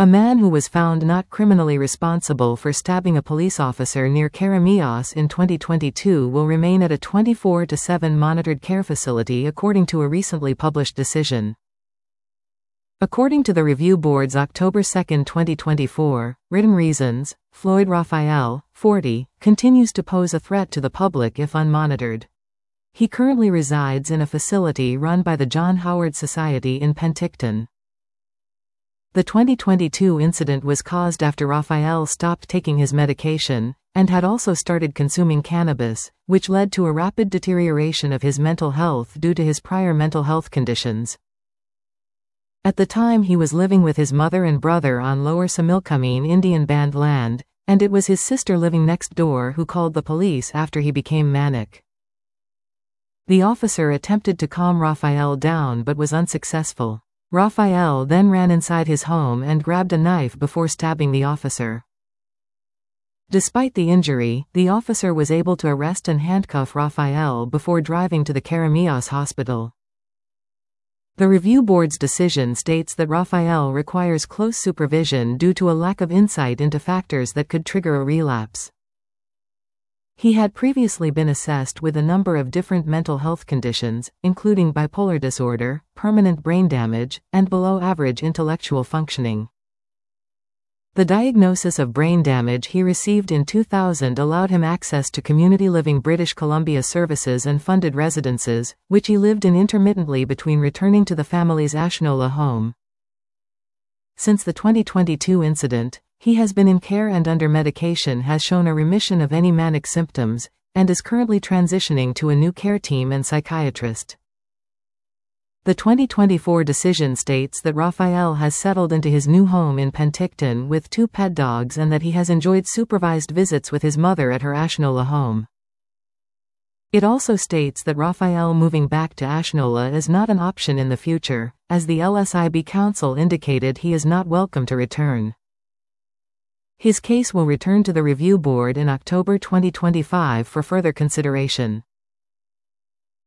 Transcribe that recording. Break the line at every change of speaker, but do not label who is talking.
A man who was found not criminally responsible for stabbing a police officer near Karamios in 2022 will remain at a 24/7 monitored care facility according to a recently published decision. According to the Review Board's October 2, 2024, written reasons, Floyd Raphael, 40, continues to pose a threat to the public if unmonitored. He currently resides in a facility run by the John Howard Society in Penticton. The 2022 incident was caused after Raphael stopped taking his medication, and had also started consuming cannabis, which led to a rapid deterioration of his mental health due to his prior mental health conditions. At the time he was living with his mother and brother on Lower Similkameen Indian Band land, and it was his sister living next door who called the police after he became manic. The officer attempted to calm Raphael down but was unsuccessful. Raphael then ran inside his home and grabbed a knife before stabbing the officer. Despite the injury, the officer was able to arrest and handcuff Raphael before driving to the Karamios hospital. The Review Board's decision states that Raphael requires close supervision due to a lack of insight into factors that could trigger a relapse. He had previously been assessed with a number of different mental health conditions, including bipolar disorder, permanent brain damage, and below-average intellectual functioning. The diagnosis of brain damage he received in 2000 allowed him access to Community Living British Columbia services and funded residences, which he lived in intermittently between returning to the family's Ashnola home. Since the 2022 incident, he has been in care and under medication, has shown a remission of any manic symptoms, and is currently transitioning to a new care team and psychiatrist. The 2024 decision states that Raphael has settled into his new home in Penticton with 2 pet dogs and that he has enjoyed supervised visits with his mother at her Ashnola home. It also states that Raphael moving back to Ashnola is not an option in the future, as the LSIB Council indicated he is not welcome to return. His case will return to the Review Board in October 2025 for further consideration.